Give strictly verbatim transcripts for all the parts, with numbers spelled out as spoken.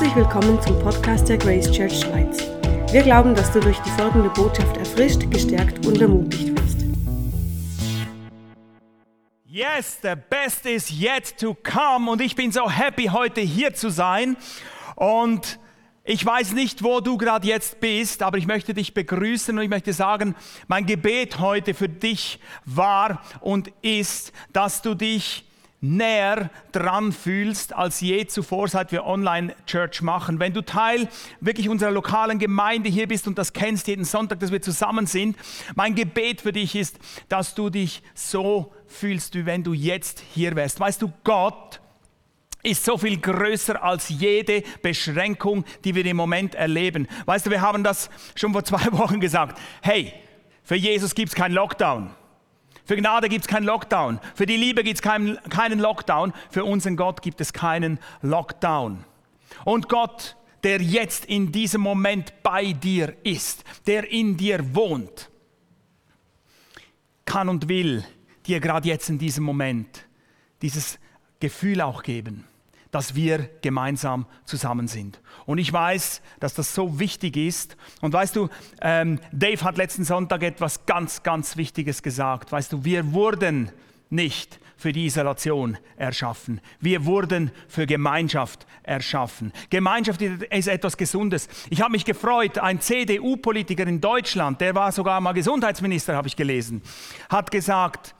Herzlich willkommen zum Podcast der Grace Church Schweiz. Wir glauben, dass du durch die folgende Botschaft erfrischt, gestärkt und ermutigt wirst. Yes, the best is yet to come. Und ich bin so happy, heute hier zu sein. Und ich weiß nicht, wo du gerade jetzt bist, aber ich möchte dich begrüßen und ich möchte sagen, mein Gebet heute für dich war und ist, dass du dich näher dran fühlst als je zuvor, seit wir Online-Church machen. Wenn du Teil wirklich unserer lokalen Gemeinde hier bist und das kennst, jeden Sonntag, dass wir zusammen sind, mein Gebet für dich ist, dass du dich so fühlst, wie wenn du jetzt hier wärst. Weißt du, Gott ist so viel größer als jede Beschränkung, die wir im Moment erleben. Weißt du, wir haben das schon vor zwei Wochen gesagt. Hey, für Jesus gibt es keinen Lockdown. Für Gnade gibt es keinen Lockdown. Für die Liebe gibt es keinen, keinen Lockdown. Für unseren Gott gibt es keinen Lockdown. Und Gott, der jetzt in diesem Moment bei dir ist, der in dir wohnt, kann und will dir gerade jetzt in diesem Moment dieses Gefühl auch geben, dass wir gemeinsam zusammen sind. Und ich weiß, dass das so wichtig ist. Und weißt du, ähm, Dave hat letzten Sonntag etwas ganz, ganz Wichtiges gesagt. Weißt du, wir wurden nicht für die Isolation erschaffen. Wir wurden für Gemeinschaft erschaffen. Gemeinschaft ist etwas Gesundes. Ich habe mich gefreut, ein C D U-Politiker in Deutschland, der war sogar mal Gesundheitsminister, habe ich gelesen, hat gesagt,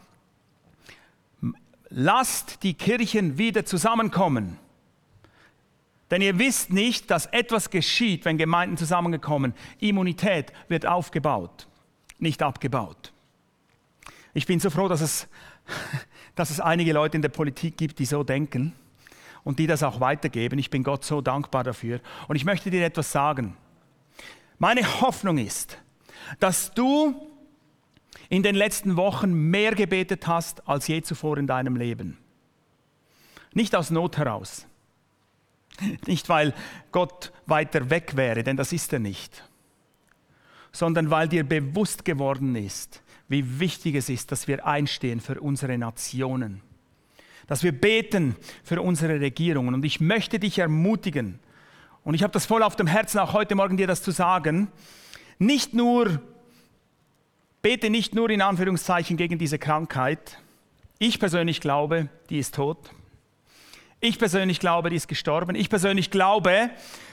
lasst die Kirchen wieder zusammenkommen. Denn ihr wisst nicht, dass etwas geschieht, wenn Gemeinden zusammengekommen. Immunität wird aufgebaut, nicht abgebaut. Ich bin so froh, dass es, dass es einige Leute in der Politik gibt, die so denken und die das auch weitergeben. Ich bin Gott so dankbar dafür. Und ich möchte dir etwas sagen. Meine Hoffnung ist, dass du in den letzten Wochen mehr gebetet hast als je zuvor in deinem Leben. Nicht aus Not heraus. Nicht, weil Gott weiter weg wäre, denn das ist er nicht. Sondern weil dir bewusst geworden ist, wie wichtig es ist, dass wir einstehen für unsere Nationen. Dass wir beten für unsere Regierungen. Und ich möchte dich ermutigen, und ich habe das voll auf dem Herzen, auch heute Morgen dir das zu sagen, nicht nur Bete nicht nur in Anführungszeichen gegen diese Krankheit. Ich persönlich glaube, die ist tot. Ich persönlich glaube, die ist gestorben. Ich persönlich glaube,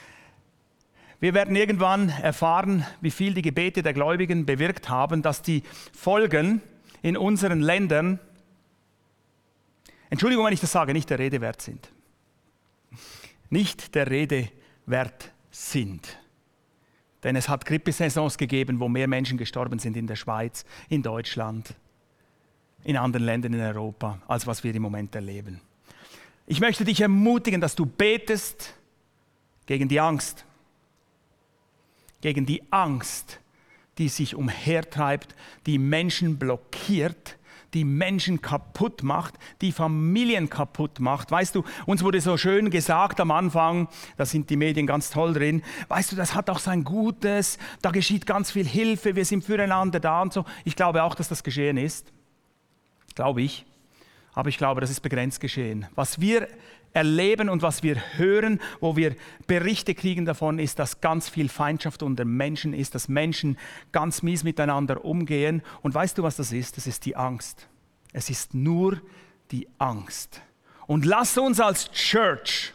wir werden irgendwann erfahren, wie viel die Gebete der Gläubigen bewirkt haben, dass die Folgen in unseren Ländern, Entschuldigung, wenn ich das sage, nicht der Rede wert sind. Nicht der Rede wert sind. Denn es hat Grippesaisons gegeben, wo mehr Menschen gestorben sind in der Schweiz, in Deutschland, in anderen Ländern in Europa, als was wir im Moment erleben. Ich möchte dich ermutigen, dass du betest gegen die Angst. Gegen die Angst, die sich umhertreibt, die Menschen blockiert, die Menschen kaputt macht, die Familien kaputt macht. Weißt du, uns wurde so schön gesagt am Anfang, da sind die Medien ganz toll drin, weißt du, das hat auch sein Gutes, da geschieht ganz viel Hilfe, wir sind füreinander da und so. Ich glaube auch, dass das geschehen ist, glaube ich, aber ich glaube, das ist begrenzt geschehen. Was wir erleben und was wir hören, wo wir Berichte kriegen davon, ist, dass ganz viel Feindschaft unter Menschen ist, dass Menschen ganz mies miteinander umgehen. Und weißt du, was das ist? Das ist die Angst. Es ist nur die Angst. Und lass uns als Church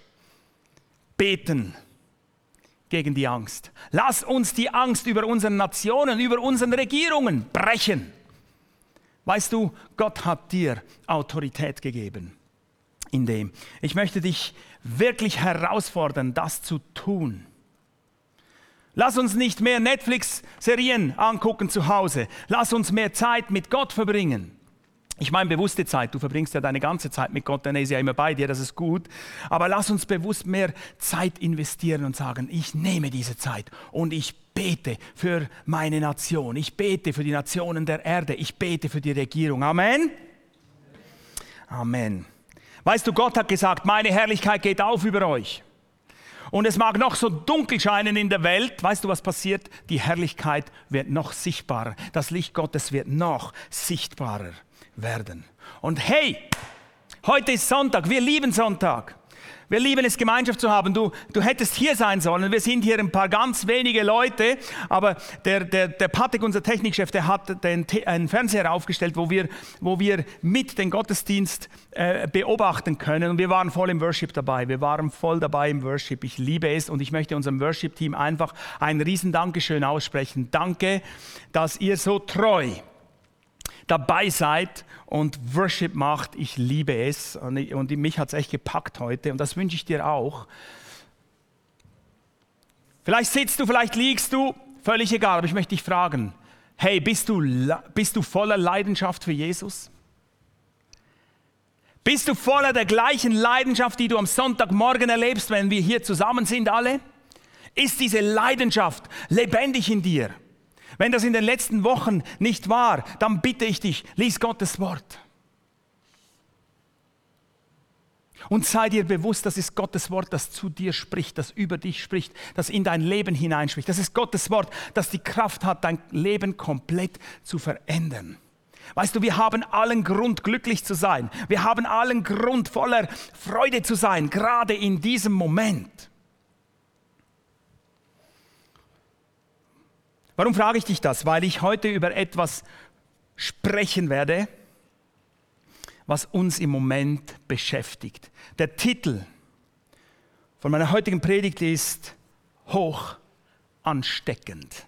beten gegen die Angst. Lass uns die Angst über unsere Nationen, über unsere Regierungen brechen. Weißt du, Gott hat dir Autorität gegeben. In dem. Ich möchte dich wirklich herausfordern, das zu tun. Lass uns nicht mehr Netflix-Serien angucken zu Hause. Lass uns mehr Zeit mit Gott verbringen. Ich meine bewusste Zeit, du verbringst ja deine ganze Zeit mit Gott, denn er ist ja immer bei dir, das ist gut. Aber lass uns bewusst mehr Zeit investieren und sagen, ich nehme diese Zeit und ich bete für meine Nation. Ich bete für die Nationen der Erde. Ich bete für die Regierung. Amen? Amen. Weißt du, Gott hat gesagt, meine Herrlichkeit geht auf über euch. Und es mag noch so dunkel scheinen in der Welt. Weißt du, was passiert? Die Herrlichkeit wird noch sichtbarer. Das Licht Gottes wird noch sichtbarer werden. Und hey, heute ist Sonntag. Wir lieben Sonntag. Wir lieben es, Gemeinschaft zu haben. Du, du hättest hier sein sollen. Wir sind hier ein paar ganz wenige Leute, aber der, der, der Patrick, unser Technikchef, der hat den, einen Fernseher aufgestellt, wo wir, wo wir mit den Gottesdienst äh, beobachten können. Und wir waren voll im Worship dabei. Wir waren voll dabei im Worship. Ich liebe es und ich möchte unserem Worship-Team einfach ein riesen Dankeschön aussprechen. Danke, dass ihr so treu dabei seid und Worship macht. Ich liebe es und, ich, und mich hat es echt gepackt heute und das wünsche ich dir auch. Vielleicht sitzt du, vielleicht liegst du, völlig egal, aber ich möchte dich fragen, hey, bist du, bist du voller Leidenschaft für Jesus? Bist du voller der gleichen Leidenschaft, die du am Sonntagmorgen erlebst, wenn wir hier zusammen sind alle? Ist diese Leidenschaft lebendig in dir? Wenn das in den letzten Wochen nicht war, dann bitte ich dich, lies Gottes Wort. Und sei dir bewusst, das ist Gottes Wort, das zu dir spricht, das über dich spricht, das in dein Leben hineinspricht. Das ist Gottes Wort, das die Kraft hat, dein Leben komplett zu verändern. Weißt du, wir haben allen Grund, glücklich zu sein. Wir haben allen Grund, voller Freude zu sein, gerade in diesem Moment. Warum frage ich dich das? Weil ich heute über etwas sprechen werde, was uns im Moment beschäftigt. Der Titel von meiner heutigen Predigt ist hoch ansteckend.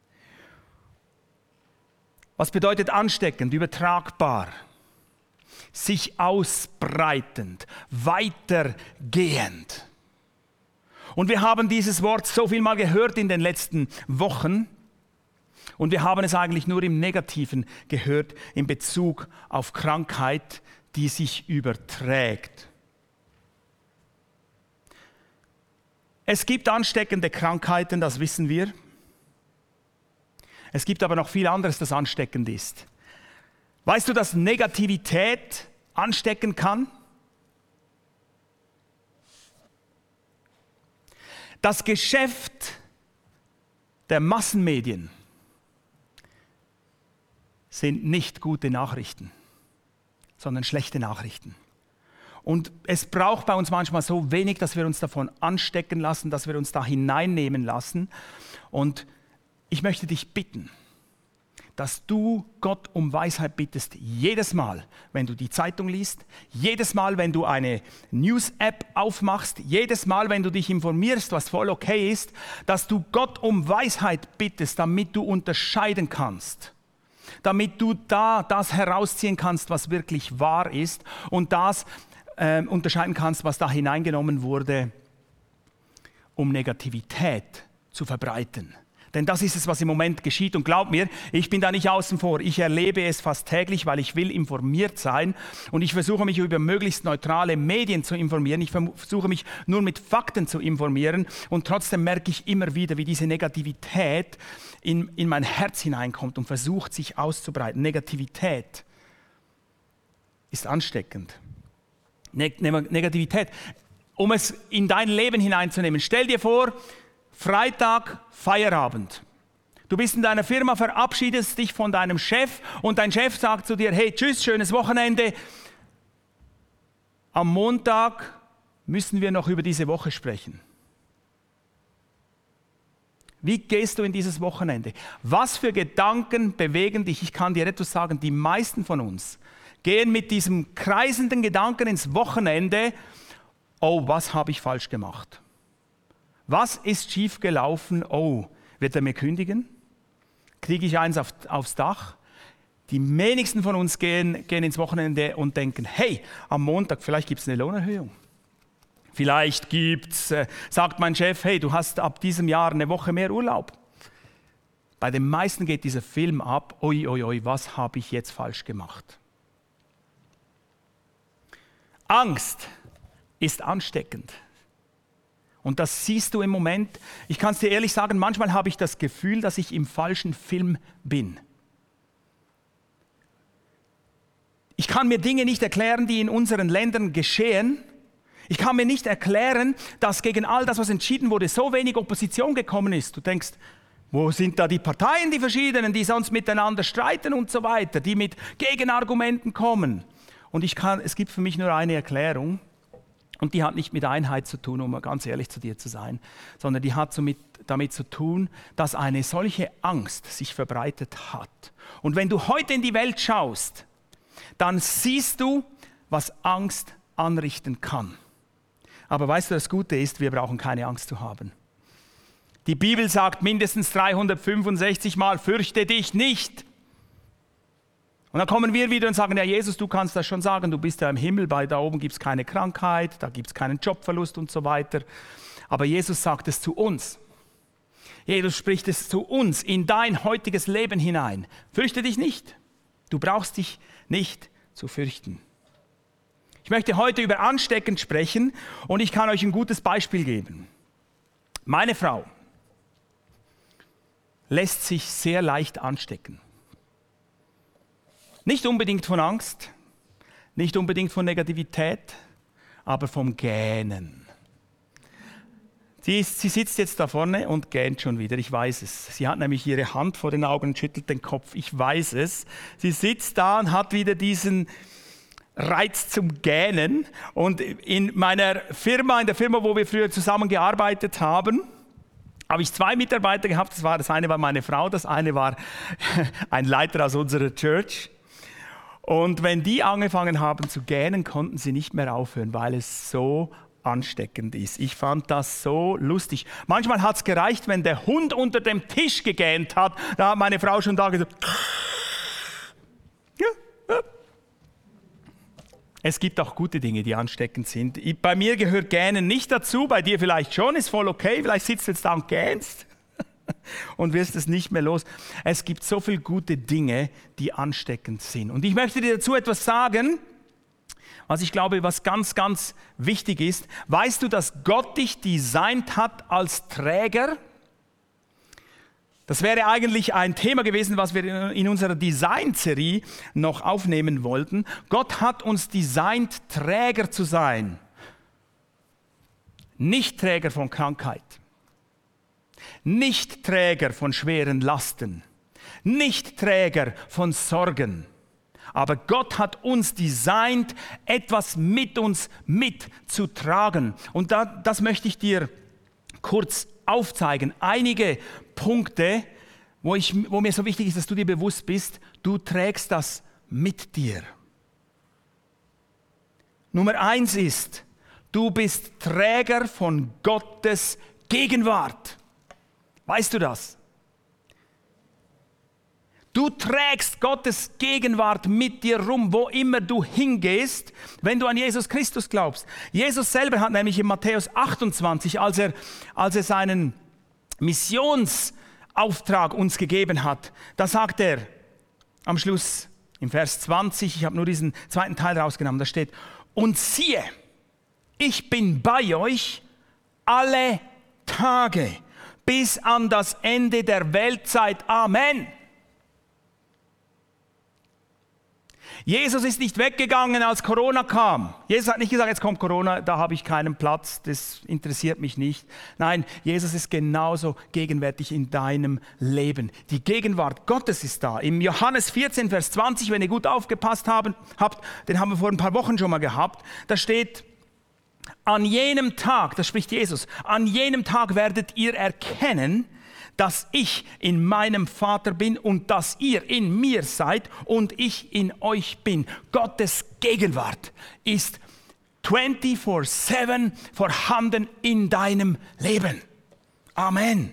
Was bedeutet ansteckend? Übertragbar, sich ausbreitend, weitergehend. Und wir haben dieses Wort so viel mal gehört in den letzten Wochen. Und wir haben es eigentlich nur im Negativen gehört, in Bezug auf Krankheit, die sich überträgt. Es gibt ansteckende Krankheiten, das wissen wir. Es gibt aber noch viel anderes, das ansteckend ist. Weißt du, dass Negativität anstecken kann? Das Geschäft der Massenmedien sind nicht gute Nachrichten, sondern schlechte Nachrichten. Und es braucht bei uns manchmal so wenig, dass wir uns davon anstecken lassen, dass wir uns da hineinnehmen lassen. Und ich möchte dich bitten, dass du Gott um Weisheit bittest, jedes Mal, wenn du die Zeitung liest, jedes Mal, wenn du eine News-App aufmachst, jedes Mal, wenn du dich informierst, was voll okay ist, dass du Gott um Weisheit bittest, damit du unterscheiden kannst. Damit du da das herausziehen kannst, was wirklich wahr ist und das äh, unterscheiden kannst, was da hineingenommen wurde, um Negativität zu verbreiten. Denn das ist es, was im Moment geschieht. Und glaub mir, ich bin da nicht außen vor. Ich erlebe es fast täglich, weil ich will informiert sein. Und ich versuche mich über möglichst neutrale Medien zu informieren. Ich versuche mich nur mit Fakten zu informieren. Und trotzdem merke ich immer wieder, wie diese Negativität in, in mein Herz hineinkommt und versucht, sich auszubreiten. Negativität ist ansteckend. Neg- Negativität, um es in dein Leben hineinzunehmen. Stell dir vor, Freitag, Feierabend. Du bist in deiner Firma, verabschiedest dich von deinem Chef und dein Chef sagt zu dir, hey, tschüss, schönes Wochenende. Am Montag müssen wir noch über diese Woche sprechen. Wie gehst du in dieses Wochenende? Was für Gedanken bewegen dich? Ich kann dir etwas sagen, die meisten von uns gehen mit diesem kreisenden Gedanken ins Wochenende, oh, was habe ich falsch gemacht? Was ist schief gelaufen? Oh, wird er mir kündigen? Kriege ich eins auf, aufs Dach? Die wenigsten von uns gehen, gehen ins Wochenende und denken, hey, am Montag, vielleicht gibt es eine Lohnerhöhung. Vielleicht gibt's, äh, sagt mein Chef, hey, du hast ab diesem Jahr eine Woche mehr Urlaub. Bei den meisten geht dieser Film ab, oi, oi, oi, was habe ich jetzt falsch gemacht? Angst ist ansteckend. Und das siehst du im Moment. Ich kann es dir ehrlich sagen, manchmal habe ich das Gefühl, dass ich im falschen Film bin. Ich kann mir Dinge nicht erklären, die in unseren Ländern geschehen. Ich kann mir nicht erklären, dass gegen all das, was entschieden wurde, so wenig Opposition gekommen ist. Du denkst, wo sind da die Parteien, die verschiedenen, die sonst miteinander streiten und so weiter, die mit Gegenargumenten kommen? Und ich kann, es gibt für mich nur eine Erklärung. Und die hat nicht mit Einheit zu tun, um ganz ehrlich zu dir zu sein, sondern die hat somit, damit zu tun, dass eine solche Angst sich verbreitet hat. Und wenn du heute in die Welt schaust, dann siehst du, was Angst anrichten kann. Aber weißt du, das Gute ist, wir brauchen keine Angst zu haben. Die Bibel sagt mindestens dreihundertfünfundsechzig Mal, fürchte dich nicht. Und dann kommen wir wieder und sagen, ja Jesus, du kannst das schon sagen, du bist ja im Himmel, bei da oben gibt es keine Krankheit, da gibt es keinen Jobverlust und so weiter. Aber Jesus sagt es zu uns. Jesus spricht es zu uns in dein heutiges Leben hinein. Fürchte dich nicht. Du brauchst dich nicht zu fürchten. Ich möchte heute über ansteckend sprechen und ich kann euch ein gutes Beispiel geben. Meine Frau lässt sich sehr leicht anstecken. Nicht unbedingt von Angst, nicht unbedingt von Negativität, aber vom Gähnen. Sie, ist, sie sitzt jetzt da vorne und gähnt schon wieder, ich weiß es. Sie hat nämlich ihre Hand vor den Augen und schüttelt den Kopf, ich weiß es. Sie sitzt da und hat wieder diesen Reiz zum Gähnen. Und in meiner Firma, in der Firma, wo wir früher zusammengearbeitet haben, habe ich zwei Mitarbeiter gehabt. Das, war, das eine war meine Frau, das eine war ein Leiter aus unserer Church. Und wenn die angefangen haben zu gähnen, konnten sie nicht mehr aufhören, weil es so ansteckend ist. Ich fand das so lustig. Manchmal hat es gereicht, wenn der Hund unter dem Tisch gegähnt hat. Da hat meine Frau schon da gesagt. Ja, ja. Es gibt auch gute Dinge, die ansteckend sind. Bei mir gehört Gähnen nicht dazu, bei dir vielleicht schon, ist voll okay. Vielleicht sitzt du jetzt da und gähnst und wirst es nicht mehr los. Es gibt so viele gute Dinge, die ansteckend sind. Und ich möchte dir dazu etwas sagen, was ich glaube, was ganz, ganz wichtig ist. Weißt du, dass Gott dich designt hat als Träger? Das wäre eigentlich ein Thema gewesen, was wir in unserer Design-Serie noch aufnehmen wollten. Gott hat uns designt, Träger zu sein. Nicht Träger von Krankheit. Nicht Träger von schweren Lasten. Nicht Träger von Sorgen. Aber Gott hat uns designt, etwas mit uns mitzutragen. Und da, das möchte ich dir kurz aufzeigen. Einige Punkte, wo, ich, wo mir so wichtig ist, dass du dir bewusst bist, du trägst das mit dir. Nummer eins ist, du bist Träger von Gottes Gegenwart. Weißt du das? Du trägst Gottes Gegenwart mit dir rum, wo immer du hingehst, wenn du an Jesus Christus glaubst. Jesus selber hat nämlich in Matthäus achtundzwanzig, als er, als er seinen Missionsauftrag uns gegeben hat, da sagt er am Schluss im Vers zwanzig, ich habe nur diesen zweiten Teil rausgenommen, da steht, und siehe, ich bin bei euch alle Tage bis an das Ende der Weltzeit. Amen. Jesus ist nicht weggegangen, als Corona kam. Jesus hat nicht gesagt, jetzt kommt Corona, da habe ich keinen Platz, das interessiert mich nicht. Nein, Jesus ist genauso gegenwärtig in deinem Leben. Die Gegenwart Gottes ist da. Im Johannes vierzehn, Vers zwanzig, wenn ihr gut aufgepasst haben, habt, den haben wir vor ein paar Wochen schon mal gehabt, da steht, an jenem Tag, das spricht Jesus, an jenem Tag werdet ihr erkennen, dass ich in meinem Vater bin und dass ihr in mir seid und ich in euch bin. Gottes Gegenwart ist vierundzwanzig sieben vorhanden in deinem Leben. Amen.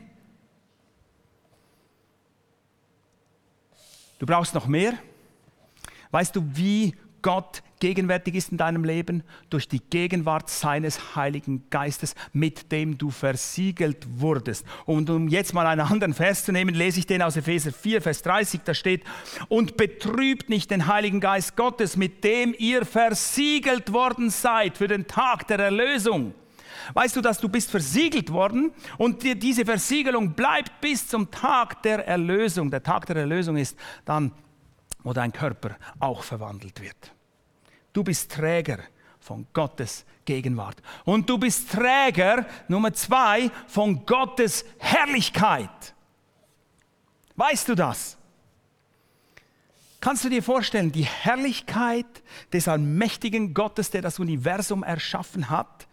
Du brauchst noch mehr? Weißt du, wie Gott gegenwärtig ist in deinem Leben? Durch die Gegenwart seines Heiligen Geistes, mit dem du versiegelt wurdest. Und um jetzt mal einen anderen Vers zu nehmen, lese ich den aus Epheser vier, Vers dreißig, da steht, und betrübt nicht den Heiligen Geist Gottes, mit dem ihr versiegelt worden seid für den Tag der Erlösung. Weißt du, dass du bist versiegelt worden und dir diese Versiegelung bleibt bis zum Tag der Erlösung. Der Tag der Erlösung ist dann, wo dein Körper auch verwandelt wird. Du bist Träger von Gottes Gegenwart. Und du bist Träger, Nummer zwei, von Gottes Herrlichkeit. Weißt du das? Kannst du dir vorstellen, die Herrlichkeit des allmächtigen Gottes, der das Universum erschaffen hat,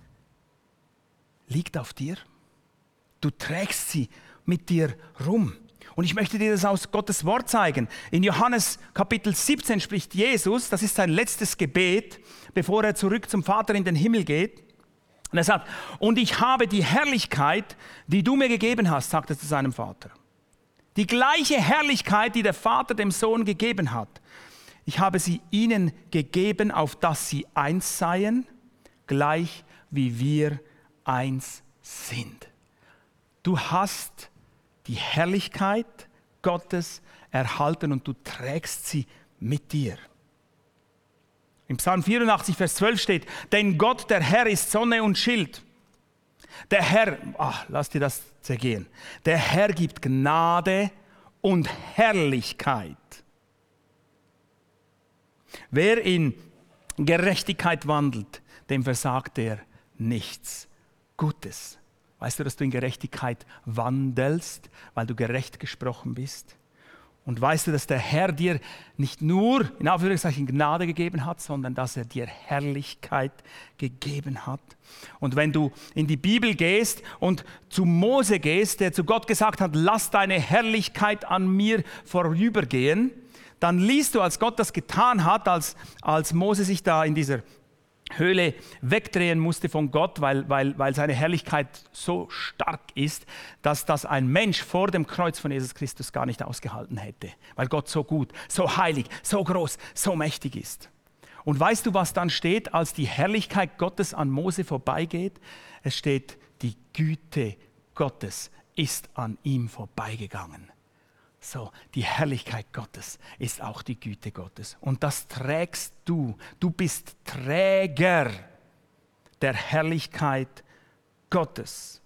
liegt auf dir? Du trägst sie mit dir rum. Und ich möchte dir das aus Gottes Wort zeigen. In Johannes Kapitel siebzehn spricht Jesus, das ist sein letztes Gebet, bevor er zurück zum Vater in den Himmel geht. Und er sagt, und ich habe die Herrlichkeit, die du mir gegeben hast, sagt er zu seinem Vater. Die gleiche Herrlichkeit, die der Vater dem Sohn gegeben hat. Ich habe sie ihnen gegeben, auf dass sie eins seien, gleich wie wir eins sind. Du hast die Herrlichkeit Gottes erhalten und du trägst sie mit dir. Im Psalm vierundachtzig, Vers zwölf steht, denn Gott, der Herr, ist Sonne und Schild. Der Herr, ach, lass dir das zergehen, der Herr gibt Gnade und Herrlichkeit. Wer in Gerechtigkeit wandelt, dem versagt er nichts Gutes. Weißt du, dass du in Gerechtigkeit wandelst, weil du gerecht gesprochen bist? Und weißt du, dass der Herr dir nicht nur in Anführungszeichen Gnade gegeben hat, sondern dass er dir Herrlichkeit gegeben hat? Und wenn du in die Bibel gehst und zu Mose gehst, der zu Gott gesagt hat, lass deine Herrlichkeit an mir vorübergehen, dann liest du, als Gott das getan hat, als, als Mose sich da in dieser Höhle wegdrehen musste von Gott, weil, weil, weil seine Herrlichkeit so stark ist, dass das ein Mensch vor dem Kreuz von Jesus Christus gar nicht ausgehalten hätte, weil Gott so gut, so heilig, so groß, so mächtig ist. Und weißt du, was dann steht, als die Herrlichkeit Gottes an Mose vorbeigeht? Es steht, die Güte Gottes ist an ihm vorbeigegangen. So, die Herrlichkeit Gottes ist auch die Güte Gottes. Und das trägst du. Du bist Träger der Herrlichkeit Gottes.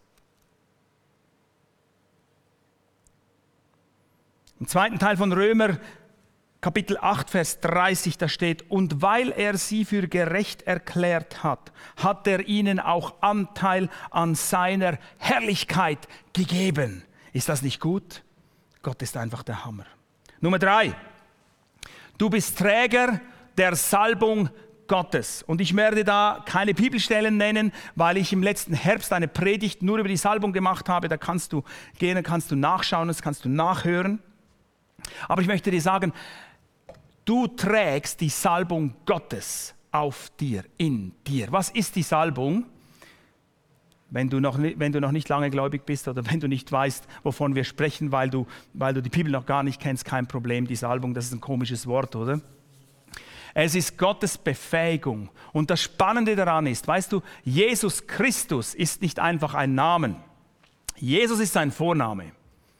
Im zweiten Teil von Römer, Kapitel acht, Vers dreißig, da steht, und weil er sie für gerecht erklärt hat, hat er ihnen auch Anteil an seiner Herrlichkeit gegeben. Ist das nicht gut? Gott ist einfach der Hammer. Nummer drei. Du bist Träger der Salbung Gottes. Und ich werde da keine Bibelstellen nennen, weil ich im letzten Herbst eine Predigt nur über die Salbung gemacht habe. Da kannst du gehen, da kannst du nachschauen, das kannst du nachhören. Aber ich möchte dir sagen, du trägst die Salbung Gottes auf dir, in dir. Was ist die Salbung? Wenn du, noch, wenn du noch nicht lange gläubig bist oder wenn du nicht weißt, wovon wir sprechen, weil du, weil du die Bibel noch gar nicht kennst, kein Problem. Die Salbung, das ist ein komisches Wort, oder? Es ist Gottes Befähigung. Und das Spannende daran ist, weißt du, Jesus Christus ist nicht einfach ein Name. Jesus ist sein Vorname.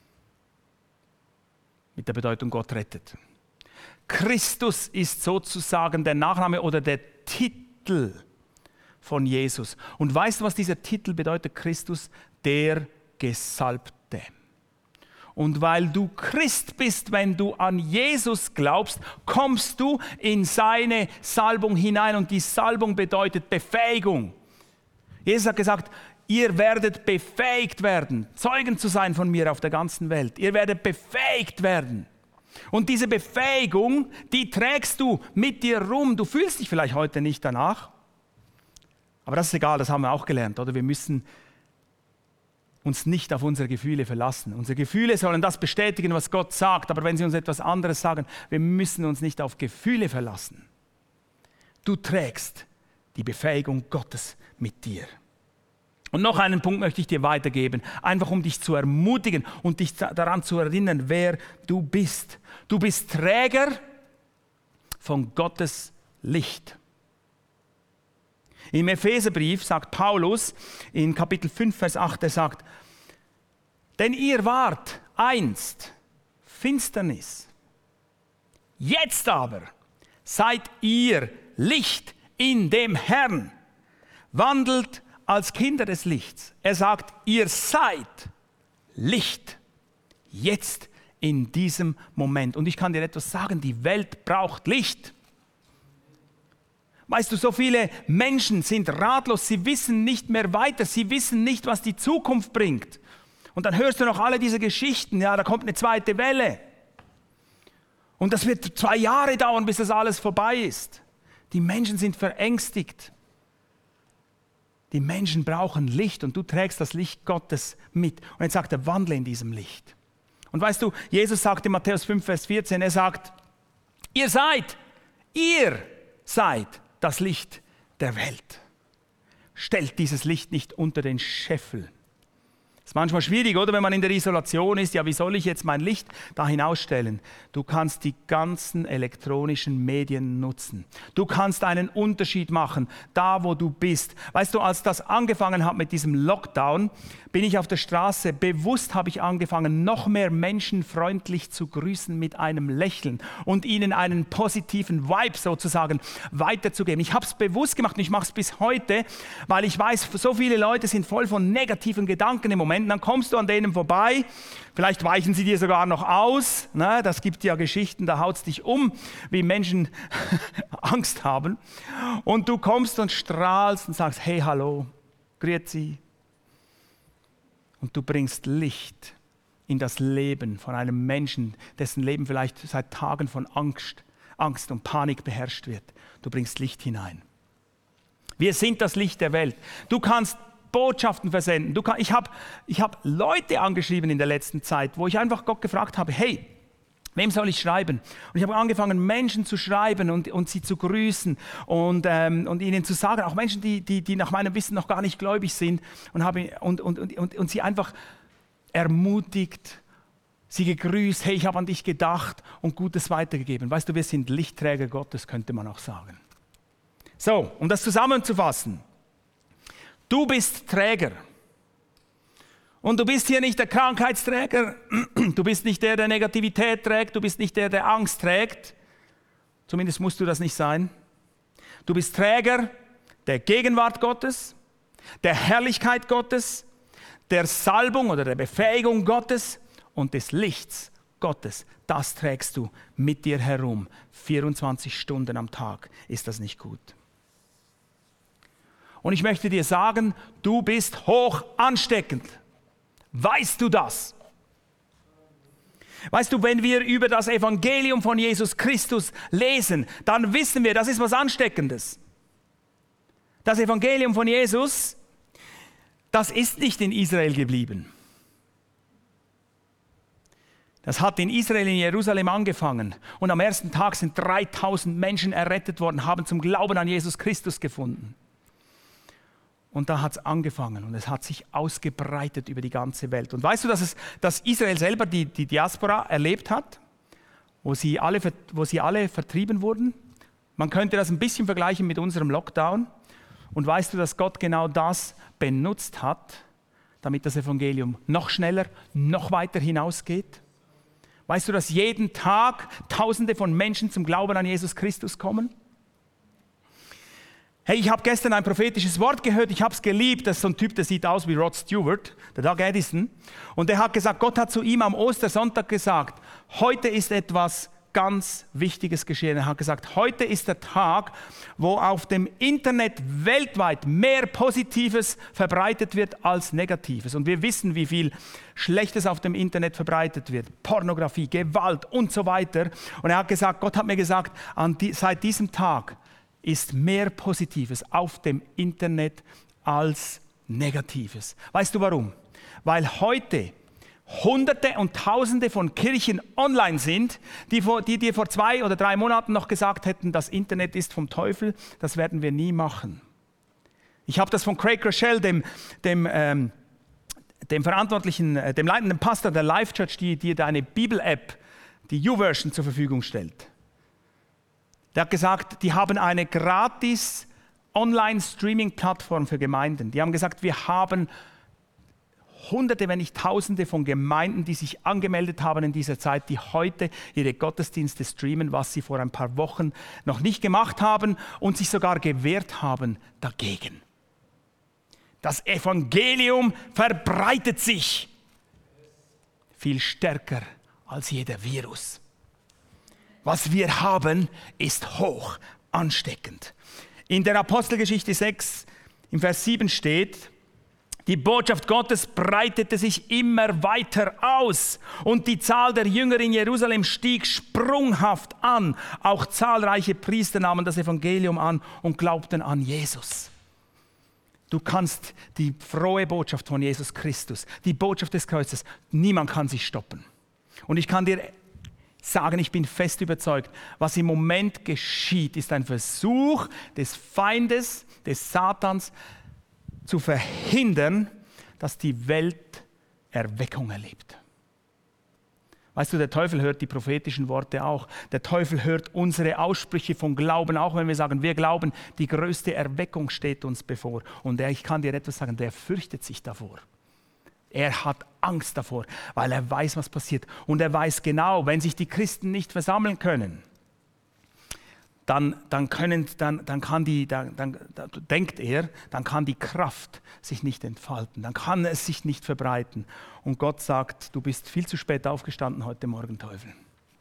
Mit der Bedeutung Gott rettet. Christus ist sozusagen der Nachname oder der Titel von Jesus. Und weißt du, was dieser Titel bedeutet? Christus, der Gesalbte. Und weil du Christ bist, wenn du an Jesus glaubst, kommst du in seine Salbung hinein. Und die Salbung bedeutet Befähigung. Jesus hat gesagt, ihr werdet befähigt werden, Zeugen zu sein von mir auf der ganzen Welt. Ihr werdet befähigt werden. Und diese Befähigung, die trägst du mit dir rum. Du fühlst dich vielleicht heute nicht danach. Aber das ist egal, das haben wir auch gelernt, oder? Wir müssen uns nicht auf unsere Gefühle verlassen. Unsere Gefühle sollen das bestätigen, was Gott sagt, aber wenn sie uns etwas anderes sagen, wir müssen uns nicht auf Gefühle verlassen. Du trägst die Befähigung Gottes mit dir. Und noch einen Punkt möchte ich dir weitergeben, einfach um dich zu ermutigen und dich daran zu erinnern, wer du bist. Du bist Träger von Gottes Licht. Im Epheserbrief sagt Paulus in Kapitel fünf, Vers acht, er sagt, denn ihr wart einst Finsternis, jetzt aber seid ihr Licht in dem Herrn, wandelt als Kinder des Lichts. Er sagt, ihr seid Licht, jetzt in diesem Moment. Und ich kann dir etwas sagen, die Welt braucht Licht. Weißt du, so viele Menschen sind ratlos, sie wissen nicht mehr weiter, sie wissen nicht, was die Zukunft bringt. Und dann hörst du noch alle diese Geschichten, ja, da kommt eine zweite Welle. Und das wird zwei Jahre dauern, bis das alles vorbei ist. Die Menschen sind verängstigt. Die Menschen brauchen Licht und du trägst das Licht Gottes mit. Und jetzt sagt er, wandle in diesem Licht. Und weißt du, Jesus sagt in Matthäus fünf, Vers vierzehn, er sagt, ihr seid, ihr seid das Licht der Welt. Stellt dieses Licht nicht unter den Scheffel. Das ist manchmal schwierig, oder? Wenn man in der Isolation ist, ja, wie soll ich jetzt mein Licht da hinausstellen? Du kannst die ganzen elektronischen Medien nutzen. Du kannst einen Unterschied machen, da wo du bist. Weißt du, als das angefangen hat mit diesem Lockdown, bin ich auf der Straße, bewusst habe ich angefangen, noch mehr Menschen freundlich zu grüßen mit einem Lächeln und ihnen einen positiven Vibe sozusagen weiterzugeben. Ich habe es bewusst gemacht und ich mache es bis heute, weil ich weiß, so viele Leute sind voll von negativen Gedanken im Moment. Dann kommst du an denen vorbei, vielleicht weichen sie dir sogar noch aus. Ne? Das gibt ja Geschichten, da haut es dich um, wie Menschen Angst haben. Und du kommst und strahlst und sagst, hey, hallo, grüezi. Und du bringst Licht in das Leben von einem Menschen, dessen Leben vielleicht seit Tagen von Angst, Angst und Panik beherrscht wird. Du bringst Licht hinein. Wir sind das Licht der Welt. Du kannst Botschaften versenden. Du kann, ich habe ich hab Leute angeschrieben in der letzten Zeit, wo ich einfach Gott gefragt habe, hey, wem soll ich schreiben? Und ich habe angefangen, Menschen zu schreiben und, und sie zu grüßen und, ähm, und ihnen zu sagen, auch Menschen, die, die, die nach meinem Wissen noch gar nicht gläubig sind und, habe, und, und, und, und, und sie einfach ermutigt, sie gegrüßt, hey, ich habe an dich gedacht und Gutes weitergegeben. Weißt du, wir sind Lichtträger Gottes, könnte man auch sagen. So, um das zusammenzufassen. Du bist Träger. Und du bist hier nicht der Krankheitsträger, du bist nicht der, der Negativität trägt, du bist nicht der, der Angst trägt. Zumindest musst du das nicht sein. Du bist Träger der Gegenwart Gottes, der Herrlichkeit Gottes, der Salbung oder der Befähigung Gottes und des Lichts Gottes. Das trägst du mit dir herum, vierundzwanzig Stunden am Tag. Ist das nicht gut? Und ich möchte dir sagen, du bist hoch ansteckend. Weißt du das? Weißt du, wenn wir über das Evangelium von Jesus Christus lesen, dann wissen wir, das ist was Ansteckendes. Das Evangelium von Jesus, das ist nicht in Israel geblieben. Das hat in Israel, in Jerusalem angefangen. Und am ersten Tag sind dreitausend Menschen errettet worden, haben zum Glauben an Jesus Christus gefunden. Und da hat es angefangen und es hat sich ausgebreitet über die ganze Welt. Und weißt du, dass, es, dass Israel selber die, die Diaspora erlebt hat, wo sie, alle, wo sie alle vertrieben wurden? Man könnte das ein bisschen vergleichen mit unserem Lockdown. Und weißt du, dass Gott genau das benutzt hat, damit das Evangelium noch schneller, noch weiter hinausgeht? Weißt du, dass jeden Tag Tausende von Menschen zum Glauben an Jesus Christus kommen? Hey, ich habe gestern ein prophetisches Wort gehört, ich habe es geliebt, das ist so ein Typ, der sieht aus wie Rod Stewart, der Doug Addison. Und der hat gesagt, Gott hat zu ihm am Ostersonntag gesagt, heute ist etwas ganz Wichtiges geschehen. Er hat gesagt, heute ist der Tag, wo auf dem Internet weltweit mehr Positives verbreitet wird als Negatives. Und wir wissen, wie viel Schlechtes auf dem Internet verbreitet wird. Pornografie, Gewalt und so weiter. Und er hat gesagt, Gott hat mir gesagt, an die, seit diesem Tag ist mehr Positives auf dem Internet als Negatives. Weißt du warum? Weil heute Hunderte und Tausende von Kirchen online sind, die, vor, die dir vor zwei oder drei Monaten noch gesagt hätten, das Internet ist vom Teufel, das werden wir nie machen. Ich habe das von Craig Rochelle, dem, dem, ähm, dem verantwortlichen, äh, dem leitenden Pastor der Life Church, die dir deine Bibel-App, die YouVersion zur Verfügung stellt. Der hat gesagt, die haben eine gratis Online-Streaming-Plattform für Gemeinden. Die haben gesagt, wir haben Hunderte, wenn nicht Tausende von Gemeinden, die sich angemeldet haben in dieser Zeit, die heute ihre Gottesdienste streamen, was sie vor ein paar Wochen noch nicht gemacht haben und sich sogar gewehrt haben dagegen. Das Evangelium verbreitet sich viel stärker als jeder Virus. Was wir haben, ist hoch ansteckend. In der Apostelgeschichte sechs, im Vers sieben steht, Die Botschaft Gottes breitete sich immer weiter aus und die Zahl der Jünger in Jerusalem stieg sprunghaft an. Auch zahlreiche Priester nahmen das Evangelium an und glaubten an Jesus. Du kannst die frohe Botschaft von Jesus Christus, die Botschaft des Kreuzes, niemand kann sie stoppen. Und ich kann dir sagen, ich bin fest überzeugt, was im Moment geschieht, ist ein Versuch des Feindes, des Satans, zu verhindern, dass die Welt Erweckung erlebt. Weißt du, der Teufel hört die prophetischen Worte auch. Der Teufel hört unsere Aussprüche von Glauben, auch wenn wir sagen, wir glauben, die größte Erweckung steht uns bevor. Und er, ich kann dir etwas sagen, der fürchtet sich davor. Er hat Angst davor, weil er weiß, was passiert. Und er weiß genau, wenn sich die Christen nicht versammeln können, Dann, dann, können, dann, dann kann die, dann, dann, dann denkt er, dann kann die Kraft sich nicht entfalten, dann kann es sich nicht verbreiten. Und Gott sagt, du bist viel zu spät aufgestanden heute Morgen, Teufel.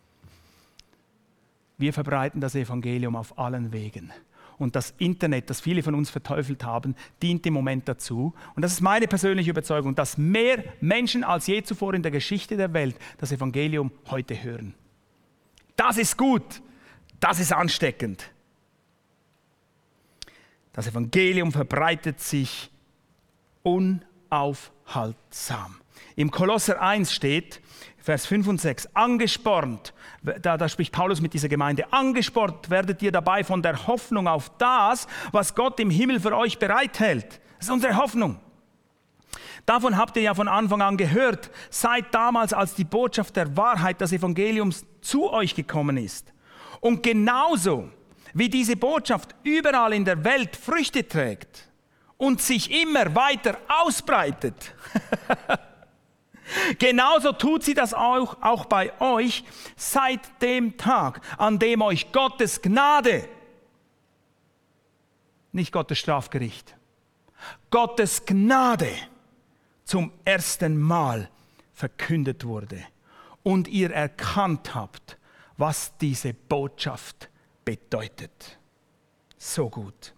Wir verbreiten das Evangelium auf allen Wegen. Und das Internet, das viele von uns verteufelt haben, dient im Moment dazu. Und das ist meine persönliche Überzeugung, dass mehr Menschen als je zuvor in der Geschichte der Welt das Evangelium heute hören. Das ist gut. Das ist ansteckend. Das Evangelium verbreitet sich unaufhaltsam. Im Kolosser eins steht, Vers fünf und sechs, angespornt, da, da spricht Paulus mit dieser Gemeinde, angespornt werdet ihr dabei von der Hoffnung auf das, was Gott im Himmel für euch bereithält. Das ist unsere Hoffnung. Davon habt ihr ja von Anfang an gehört, seit damals, als die Botschaft der Wahrheit des Evangeliums zu euch gekommen ist. Und genauso wie diese Botschaft überall in der Welt Früchte trägt und sich immer weiter ausbreitet, genauso tut sie das auch, auch bei euch seit dem Tag, an dem euch Gottes Gnade, nicht Gottes Strafgericht, Gottes Gnade zum ersten Mal verkündet wurde und ihr erkannt habt, was diese Botschaft bedeutet. So gut.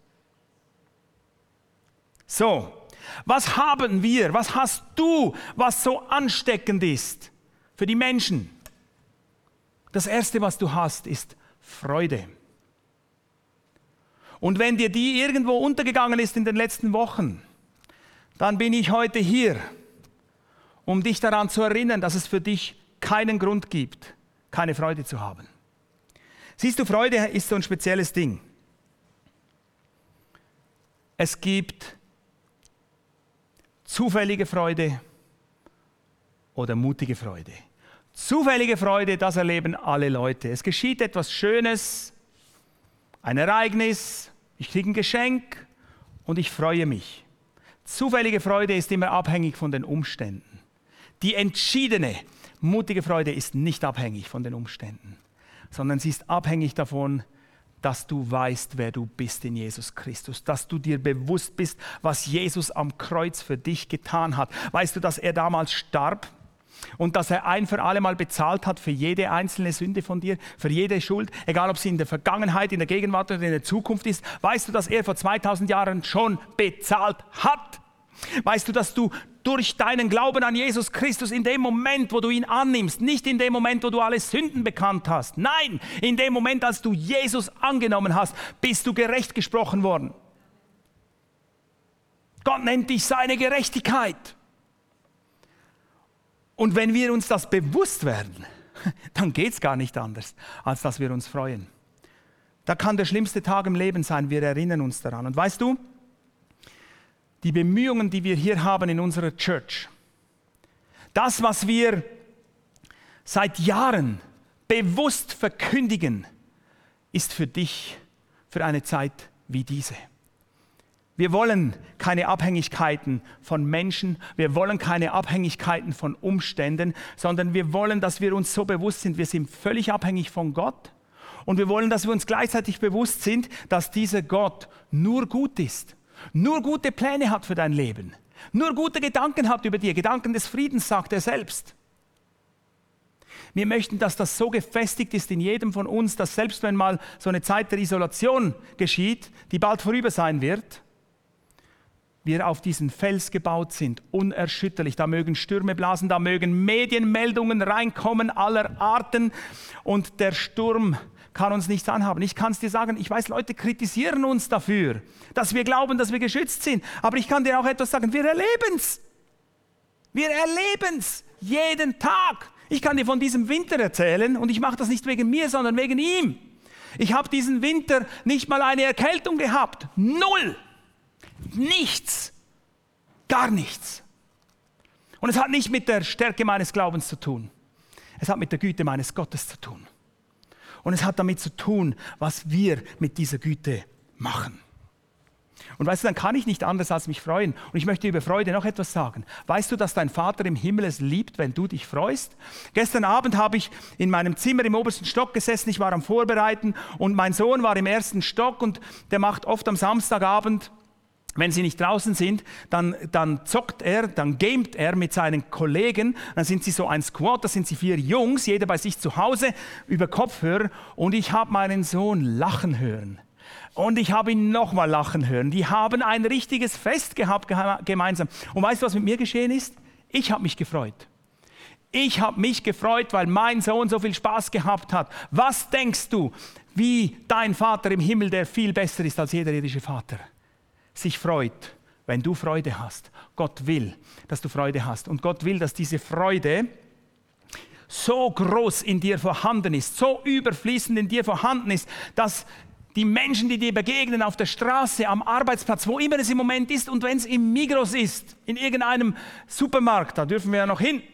So, was haben wir, was hast du, was so ansteckend ist für die Menschen? Das Erste, was du hast, ist Freude. Und wenn dir die irgendwo untergegangen ist in den letzten Wochen, dann bin ich heute hier, um dich daran zu erinnern, dass es für dich keinen Grund gibt, keine Freude zu haben. Siehst du, Freude ist so ein spezielles Ding. Es gibt zufällige Freude oder mutige Freude. Zufällige Freude, das erleben alle Leute. Es geschieht etwas Schönes, ein Ereignis, ich kriege ein Geschenk und ich freue mich. Zufällige Freude ist immer abhängig von den Umständen. Die entschiedene, mutige Freude ist nicht abhängig von den Umständen, sondern sie ist abhängig davon, dass du weißt, wer du bist in Jesus Christus, dass du dir bewusst bist, was Jesus am Kreuz für dich getan hat. Weißt du, dass er damals starb und dass er ein für alle Mal bezahlt hat für jede einzelne Sünde von dir, für jede Schuld, egal ob sie in der Vergangenheit, in der Gegenwart oder in der Zukunft ist. Weißt du, dass er vor zweitausend Jahren schon bezahlt hat? Weißt du, dass du durch deinen Glauben an Jesus Christus in dem Moment, wo du ihn annimmst, nicht in dem Moment, wo du alle Sünden bekannt hast, nein, in dem Moment, als du Jesus angenommen hast, bist du gerecht gesprochen worden. Gott nennt dich seine Gerechtigkeit. Und wenn wir uns das bewusst werden, dann geht es gar nicht anders, als dass wir uns freuen. Da kann der schlimmste Tag im Leben sein, wir erinnern uns daran. Und weißt du, die Bemühungen, die wir hier haben in unserer Church, das, was wir seit Jahren bewusst verkündigen, ist für dich für eine Zeit wie diese. Wir wollen keine Abhängigkeiten von Menschen, wir wollen keine Abhängigkeiten von Umständen, sondern wir wollen, dass wir uns so bewusst sind, wir sind völlig abhängig von Gott und wir wollen, dass wir uns gleichzeitig bewusst sind, dass dieser Gott nur gut ist. Nur gute Pläne hat für dein Leben, nur gute Gedanken hat über dir, Gedanken des Friedens, sagt er selbst. Wir möchten, dass das so gefestigt ist in jedem von uns, dass selbst wenn mal so eine Zeit der Isolation geschieht, die bald vorüber sein wird, wir auf diesen Fels gebaut sind, unerschütterlich. Da mögen Stürme blasen, da mögen Medienmeldungen reinkommen aller Arten und der Sturm kann uns nichts anhaben. Ich kann es dir sagen, ich weiß, Leute kritisieren uns dafür, dass wir glauben, dass wir geschützt sind. Aber ich kann dir auch etwas sagen, wir erleben es. Wir erleben es jeden Tag. Ich kann dir von diesem Winter erzählen und ich mache das nicht wegen mir, sondern wegen ihm. Ich habe diesen Winter nicht mal eine Erkältung gehabt. Null. Nichts. Gar nichts. Und es hat nicht mit der Stärke meines Glaubens zu tun. Es hat mit der Güte meines Gottes zu tun. Und es hat damit zu tun, was wir mit dieser Güte machen. Und weißt du, dann kann ich nicht anders als mich freuen. Und ich möchte über Freude noch etwas sagen. Weißt du, dass dein Vater im Himmel es liebt, wenn du dich freust? Gestern Abend habe ich in meinem Zimmer im obersten Stock gesessen. Ich war am Vorbereiten und mein Sohn war im ersten Stock und der macht oft am Samstagabend, wenn sie nicht draußen sind, dann, dann zockt er, dann gamet er mit seinen Kollegen. Dann sind sie so ein Squad, das sind sie vier Jungs, jeder bei sich zu Hause, über Kopfhörer. Und ich habe meinen Sohn lachen hören. Und ich habe ihn nochmal lachen hören. Die haben ein richtiges Fest gehabt gemeinsam. Und weißt du, was mit mir geschehen ist? Ich habe mich gefreut. Ich habe mich gefreut, weil mein Sohn so viel Spaß gehabt hat. Was denkst du, wie dein Vater im Himmel, der viel besser ist als jeder irdische Vater, sich freut, wenn du Freude hast? Gott will, dass du Freude hast. Und Gott will, dass diese Freude so groß in dir vorhanden ist, so überfließend in dir vorhanden ist, dass die Menschen, die dir begegnen auf der Straße, am Arbeitsplatz, wo immer es im Moment ist und wenn es im Migros ist, in irgendeinem Supermarkt, da dürfen wir ja noch hin,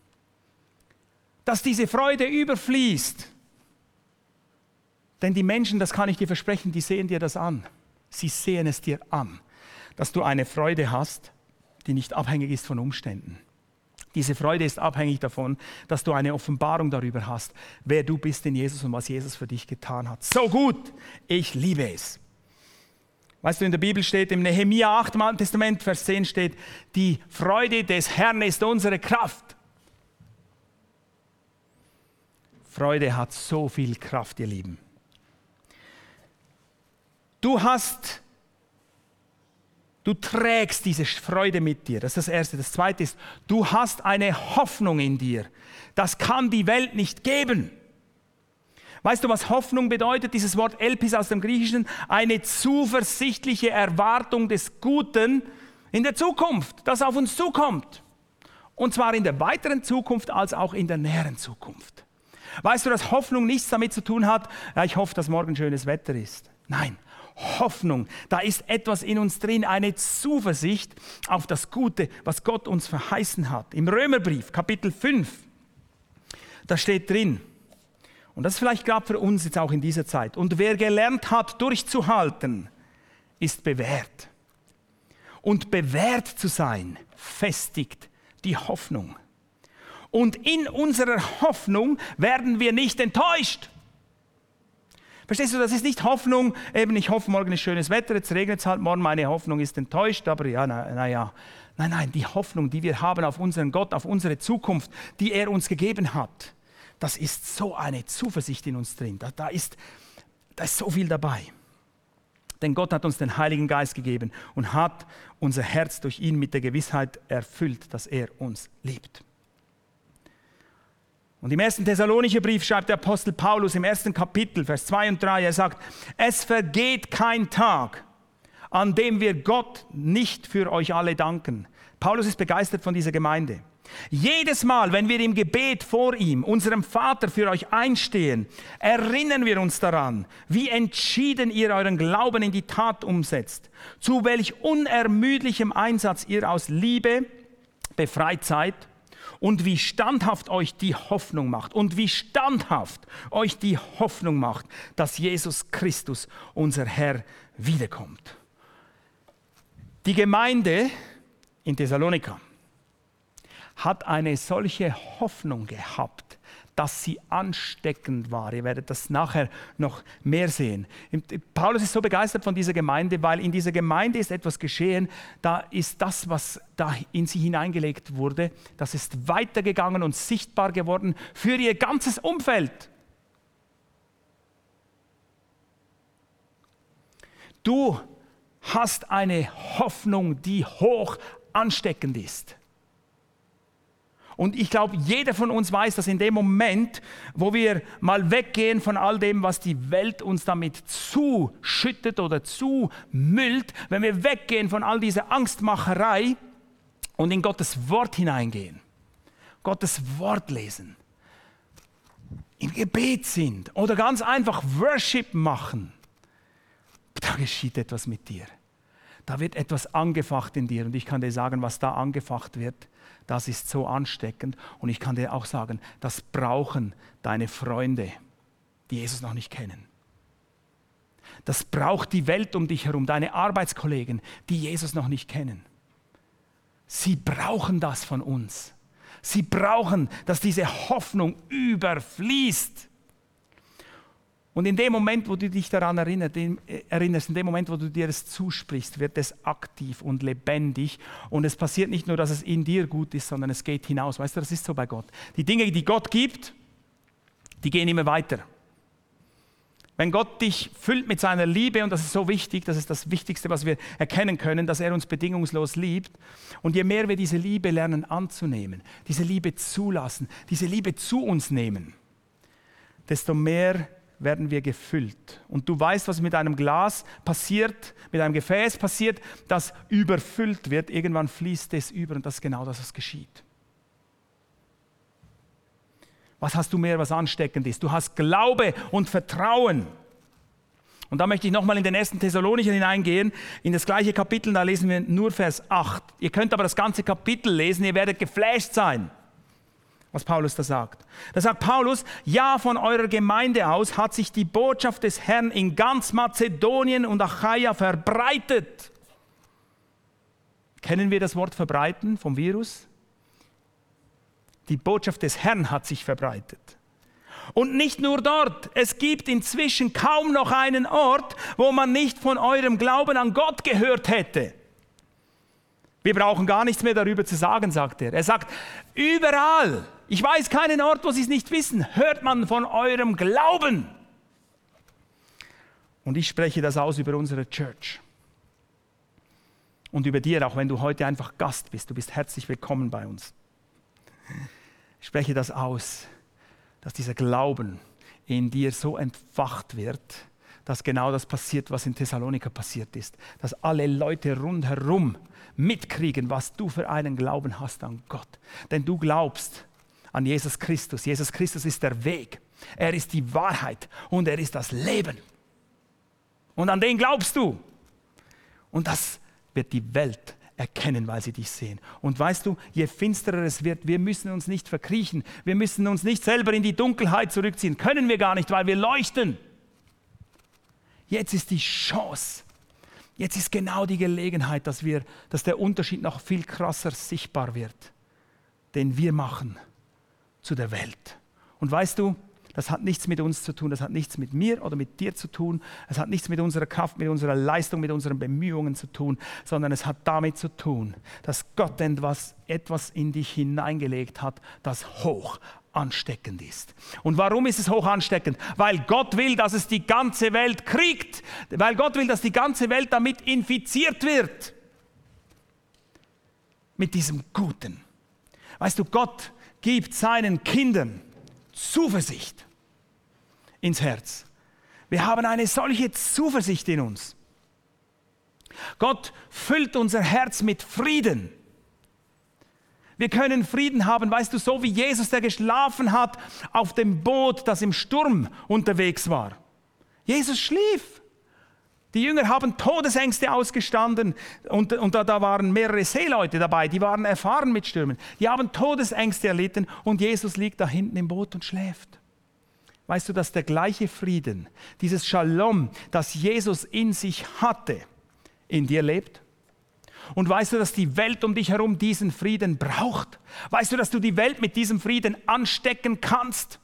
dass diese Freude überfließt. Denn die Menschen, das kann ich dir versprechen, die sehen dir das an. Sie sehen es dir an, dass du eine Freude hast, die nicht abhängig ist von Umständen. Diese Freude ist abhängig davon, dass du eine Offenbarung darüber hast, wer du bist in Jesus und was Jesus für dich getan hat. So gut, ich liebe es. Weißt du, in der Bibel steht, im Nehemia acht im Alten Testament, Vers zehn steht, die Freude des Herrn ist unsere Kraft. Freude hat so viel Kraft, ihr Lieben. Du hast, du trägst diese Freude mit dir. Das ist das Erste. Das Zweite ist, du hast eine Hoffnung in dir. Das kann die Welt nicht geben. Weißt du, was Hoffnung bedeutet? Dieses Wort Elpis aus dem Griechischen, eine zuversichtliche Erwartung des Guten in der Zukunft, das auf uns zukommt. Und zwar in der weiteren Zukunft als auch in der näheren Zukunft. Weißt du, dass Hoffnung nichts damit zu tun hat, ja, ich hoffe, dass morgen schönes Wetter ist. Nein. Hoffnung, da ist etwas in uns drin, eine Zuversicht auf das Gute, was Gott uns verheißen hat. Im Römerbrief, Kapitel fünf, da steht drin, und das ist vielleicht gerade für uns jetzt auch in dieser Zeit, und wer gelernt hat, durchzuhalten, ist bewährt. Und bewährt zu sein, festigt die Hoffnung. Und in unserer Hoffnung werden wir nicht enttäuscht. Verstehst du, das ist nicht Hoffnung, eben ich hoffe, morgen ist schönes Wetter, jetzt regnet es halt, morgen meine Hoffnung ist enttäuscht, aber ja, na, na ja. Nein, nein, die Hoffnung, die wir haben auf unseren Gott, auf unsere Zukunft, die er uns gegeben hat, das ist so eine Zuversicht in uns drin, da, da, ist, da ist so viel dabei. Denn Gott hat uns den Heiligen Geist gegeben und hat unser Herz durch ihn mit der Gewissheit erfüllt, dass er uns liebt. Und im ersten Thessalonicher Brief schreibt der Apostel Paulus im ersten Kapitel, Vers zwei und drei, er sagt, es vergeht kein Tag, an dem wir Gott nicht für euch alle danken. Paulus ist begeistert von dieser Gemeinde. Jedes Mal, wenn wir im Gebet vor ihm, unserem Vater, für euch einstehen, erinnern wir uns daran, wie entschieden ihr euren Glauben in die Tat umsetzt, zu welch unermüdlichem Einsatz ihr aus Liebe befreit seid, und wie standhaft euch die Hoffnung macht und wie standhaft euch die Hoffnung macht, dass Jesus Christus, unser Herr, wiederkommt. Die Gemeinde in Thessalonika hat eine solche Hoffnung gehabt, dass sie ansteckend war. Ihr werdet das nachher noch mehr sehen. Paulus ist so begeistert von dieser Gemeinde, weil in dieser Gemeinde ist etwas geschehen, da ist das, was da in sie hineingelegt wurde, das ist weitergegangen und sichtbar geworden für ihr ganzes Umfeld. Du hast eine Hoffnung, die hoch ansteckend ist. Und ich glaube, jeder von uns weiß, dass in dem Moment, wo wir mal weggehen von all dem, was die Welt uns damit zuschüttet oder zumüllt, wenn wir weggehen von all dieser Angstmacherei und in Gottes Wort hineingehen, Gottes Wort lesen, im Gebet sind oder ganz einfach Worship machen, da geschieht etwas mit dir. Da wird etwas angefacht in dir und ich kann dir sagen, was da angefacht wird, das ist so ansteckend und ich kann dir auch sagen, das brauchen deine Freunde, die Jesus noch nicht kennen. Das braucht die Welt um dich herum, deine Arbeitskollegen, die Jesus noch nicht kennen. Sie brauchen das von uns. Sie brauchen, dass diese Hoffnung überfließt. Und in dem Moment, wo du dich daran erinnerst, in dem Moment, wo du dir es zusprichst, wird es aktiv und lebendig. Und es passiert nicht nur, dass es in dir gut ist, sondern es geht hinaus. Weißt du, das ist so bei Gott. Die Dinge, die Gott gibt, die gehen immer weiter. Wenn Gott dich füllt mit seiner Liebe, und das ist so wichtig, das ist das Wichtigste, was wir erkennen können, dass er uns bedingungslos liebt. Und je mehr wir diese Liebe lernen anzunehmen, diese Liebe zulassen, diese Liebe zu uns nehmen, desto mehr werden wir gefüllt. Und du weißt, was mit einem Glas passiert, mit einem Gefäß passiert, das überfüllt wird. Irgendwann fließt es über und das ist genau das, was geschieht. Was hast du mehr, was ansteckend ist? Du hast Glaube und Vertrauen. Und da möchte ich nochmal in den ersten Thessalonicher hineingehen, in das gleiche Kapitel, da lesen wir nur Vers acht. Ihr könnt aber das ganze Kapitel lesen, ihr werdet geflasht sein, was Paulus da sagt. Da sagt Paulus, ja, von eurer Gemeinde aus hat sich die Botschaft des Herrn in ganz Mazedonien und Achaia verbreitet. Kennen wir das Wort verbreiten vom Virus? Die Botschaft des Herrn hat sich verbreitet. Und nicht nur dort, es gibt inzwischen kaum noch einen Ort, wo man nicht von eurem Glauben an Gott gehört hätte. Wir brauchen gar nichts mehr darüber zu sagen, sagt er. Er sagt, überall, ich weiß keinen Ort, wo sie es nicht wissen, hört man von eurem Glauben. Und ich spreche das aus über unsere Church. Und über dir, auch wenn du heute einfach Gast bist, du bist herzlich willkommen bei uns. Ich spreche das aus, dass dieser Glauben in dir so entfacht wird, dass genau das passiert, was in Thessaloniker passiert ist. Dass alle Leute rundherum mitkriegen, was du für einen Glauben hast an Gott. Denn du glaubst an Jesus Christus. Jesus Christus ist der Weg. Er ist die Wahrheit und er ist das Leben. Und an den glaubst du. Und das wird die Welt erkennen, weil sie dich sehen. Und weißt du, je finsterer es wird, wir müssen uns nicht verkriechen. Wir müssen uns nicht selber in die Dunkelheit zurückziehen. Können wir gar nicht, weil wir leuchten. Jetzt ist die Chance. Jetzt ist genau die Gelegenheit, dass, wir, dass der Unterschied noch viel krasser sichtbar wird, den wir machen zu der Welt. Und weißt du, das hat nichts mit uns zu tun, das hat nichts mit mir oder mit dir zu tun, es hat nichts mit unserer Kraft, mit unserer Leistung, mit unseren Bemühungen zu tun, sondern es hat damit zu tun, dass Gott etwas, etwas in dich hineingelegt hat, das hoch ansteckend ist. Und warum ist es hoch ansteckend? Weil Gott will, dass es die ganze Welt kriegt, weil Gott will, dass die ganze Welt damit infiziert wird. Mit diesem Guten. Weißt du, Gott gibt seinen Kindern Zuversicht ins Herz. Wir haben eine solche Zuversicht in uns. Gott füllt unser Herz mit Frieden. Wir können Frieden haben, weißt du, so wie Jesus, der geschlafen hat auf dem Boot, das im Sturm unterwegs war. Jesus schlief. Die Jünger haben Todesängste ausgestanden und, und da, da waren mehrere Seeleute dabei, die waren erfahren mit Stürmen. Die haben Todesängste erlitten und Jesus liegt da hinten im Boot und schläft. Weißt du, dass der gleiche Frieden, dieses Shalom, das Jesus in sich hatte, in dir lebt? Und weißt du, dass die Welt um dich herum diesen Frieden braucht? Weißt du, dass du die Welt mit diesem Frieden anstecken kannst?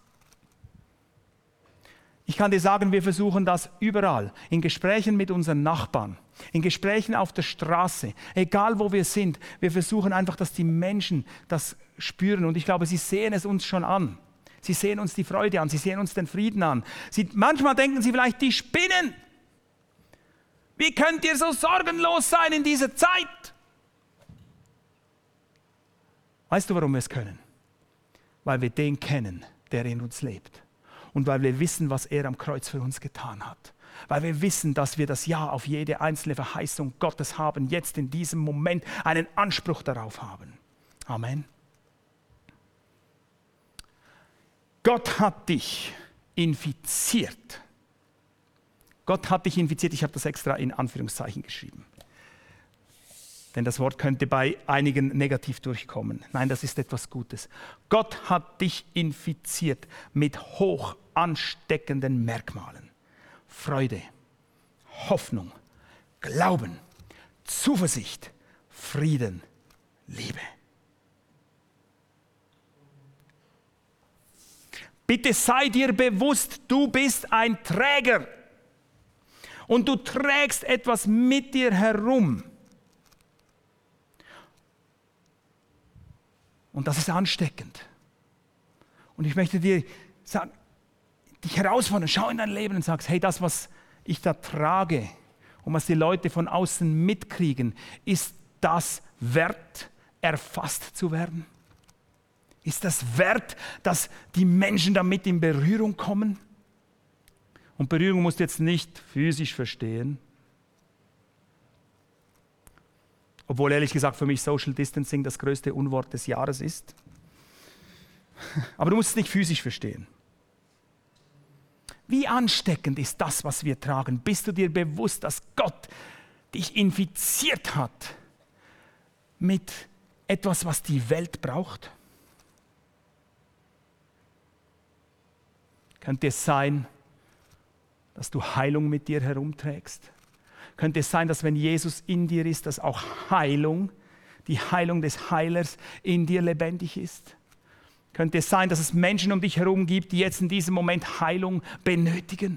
Ich kann dir sagen, wir versuchen das überall, in Gesprächen mit unseren Nachbarn, in Gesprächen auf der Straße, egal wo wir sind. Wir versuchen einfach, dass die Menschen das spüren und ich glaube, sie sehen es uns schon an. Sie sehen uns die Freude an, sie sehen uns den Frieden an. Sie, manchmal denken sie vielleicht, die spinnen. Wie könnt ihr so sorgenlos sein in dieser Zeit? Weißt du, warum wir es können? Weil wir den kennen, der in uns lebt. Und weil wir wissen, was er am Kreuz für uns getan hat. Weil wir wissen, dass wir das Ja auf jede einzelne Verheißung Gottes haben, jetzt in diesem Moment einen Anspruch darauf haben. Amen. Gott hat dich infiziert. Gott hat dich infiziert. Ich habe das extra in Anführungszeichen geschrieben. Denn das Wort könnte bei einigen negativ durchkommen. Nein, das ist etwas Gutes. Gott hat dich infiziert mit hoch ansteckenden Merkmalen. Freude, Hoffnung, Glauben, Zuversicht, Frieden, Liebe. Bitte sei dir bewusst, du bist ein Träger. Und du trägst etwas mit dir herum. Und das ist ansteckend. Und ich möchte dir sagen, dich herausfordern, schau in dein Leben und sagst, hey, das, was ich da trage und was die Leute von außen mitkriegen, ist das wert, erfasst zu werden? Ist das wert, dass die Menschen damit in Berührung kommen? Und Berührung musst du jetzt nicht physisch verstehen. Obwohl ehrlich gesagt für mich Social Distancing das größte Unwort des Jahres ist. Aber du musst es nicht physisch verstehen. Wie ansteckend ist das, was wir tragen? Bist du dir bewusst, dass Gott dich infiziert hat mit etwas, was die Welt braucht? Könnte es sein, dass du Heilung mit dir herumträgst? Könnte es sein, dass wenn Jesus in dir ist, dass auch Heilung, die Heilung des Heilers in dir lebendig ist? Könnte es sein, dass es Menschen um dich herum gibt, die jetzt in diesem Moment Heilung benötigen?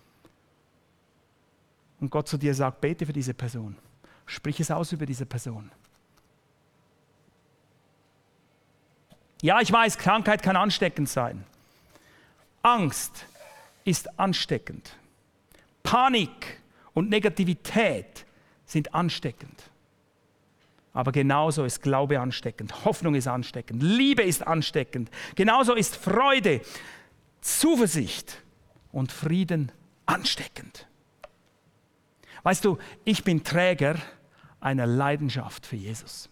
Und Gott zu dir sagt, bete für diese Person. Sprich es aus über diese Person. Ja, ich weiß, Krankheit kann ansteckend sein. Angst ist ansteckend. Panik und Negativität sind ansteckend. Aber genauso ist Glaube ansteckend, Hoffnung ist ansteckend, Liebe ist ansteckend. Genauso ist Freude, Zuversicht und Frieden ansteckend. Weißt du, ich bin Träger einer Leidenschaft für Jesus.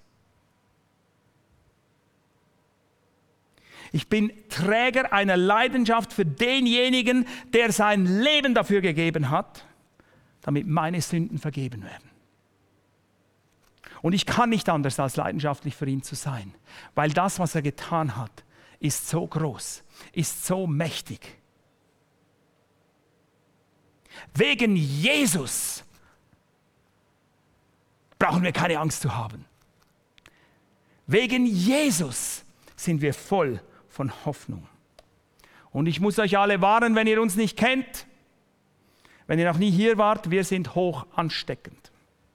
Ich bin Träger einer Leidenschaft für denjenigen, der sein Leben dafür gegeben hat, damit meine Sünden vergeben werden. Und ich kann nicht anders, als leidenschaftlich für ihn zu sein, weil das, was er getan hat, ist so groß, ist so mächtig. Wegen Jesus brauchen wir keine Angst zu haben. Wegen Jesus sind wir voll von Hoffnung. Und ich muss euch alle warnen, wenn ihr uns nicht kennt, wenn ihr noch nie hier wart, wir sind hoch ansteckend.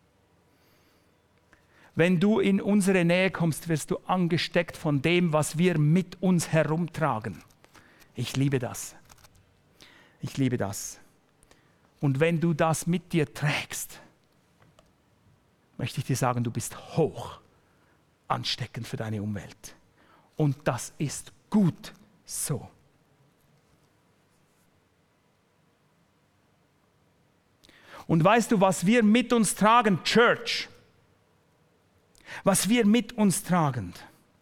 Wenn du in unsere Nähe kommst, wirst du angesteckt von dem, was wir mit uns herumtragen. Ich liebe das. Ich liebe das. Und wenn du das mit dir trägst, möchte ich dir sagen, du bist hoch ansteckend für deine Umwelt. Und das ist gut so. Und weißt du, was wir mit uns tragen, Church? Was wir mit uns tragen,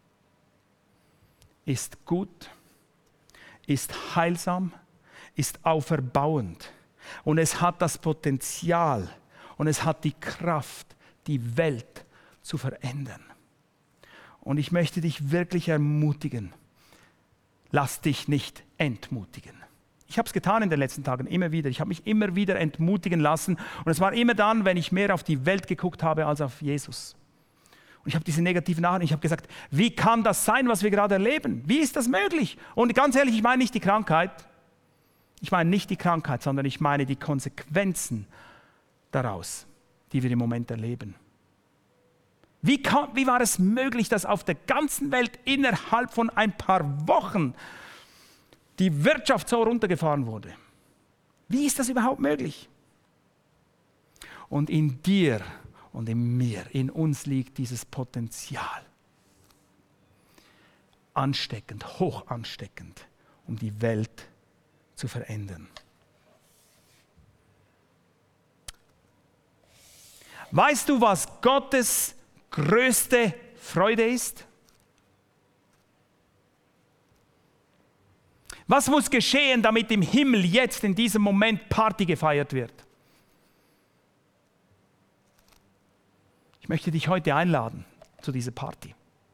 ist gut, ist heilsam, ist auferbauend. Und es hat das Potenzial und es hat die Kraft, die Welt zu verändern. Und ich möchte dich wirklich ermutigen, lass dich nicht entmutigen. Ich habe es getan in den letzten Tagen, immer wieder. Ich habe mich immer wieder entmutigen lassen. Und es war immer dann, wenn ich mehr auf die Welt geguckt habe als auf Jesus. Und ich habe diese negativen Nachrichten, ich habe gesagt, wie kann das sein, was wir gerade erleben? Wie ist das möglich? Und ganz ehrlich, ich meine nicht die Krankheit. Ich meine nicht die Krankheit, sondern ich meine die Konsequenzen daraus, die wir im Moment erleben. Wie, kann, wie war es möglich, dass auf der ganzen Welt innerhalb von ein paar Wochen die Wirtschaft so runtergefahren wurde? Wie ist das überhaupt möglich? Und in dir und in mir, in uns liegt dieses Potenzial. Ansteckend, hoch ansteckend, um die Welt zu verändern. Weißt du, was Gottes größte Freude ist? Was muss geschehen, damit im Himmel jetzt in diesem Moment Party gefeiert wird? Ich möchte dich heute einladen zu dieser Party.